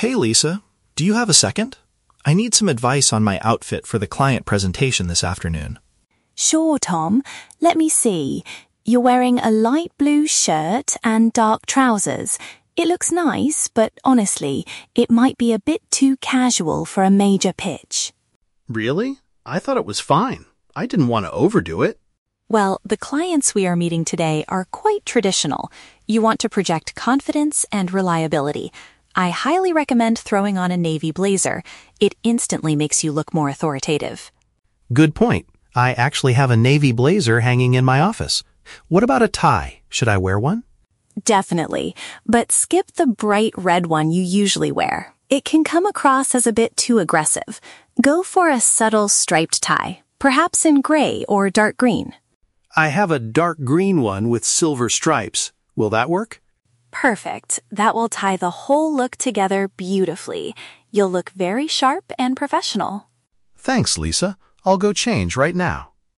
Hey, Lisa, do you have a second? I need some advice on my outfit for the client presentation this afternoon. Sure, Tom. Let me see. You're wearing a light blue shirt and dark trousers. It looks nice, but honestly, it might be a bit too casual for a major pitch. Really? I thought it was fine. I didn't want to overdo it. Well, the clients we are meeting today are quite traditional. You want to project confidence and reliability. I highly recommend throwing on a navy blazer. It instantly makes you look more authoritative. Good point. I actually have a navy blazer hanging in my office. What about a tie? Should I wear one? Definitely, but skip the bright red one you usually wear. It can come across as a bit too aggressive. Go for a subtle striped tie, perhaps in gray or dark green. I have a dark green one with silver stripes. Will that work? Perfect. That will tie the whole look together beautifully. You'll look very sharp and professional. Thanks, Lisa. I'll go change right now.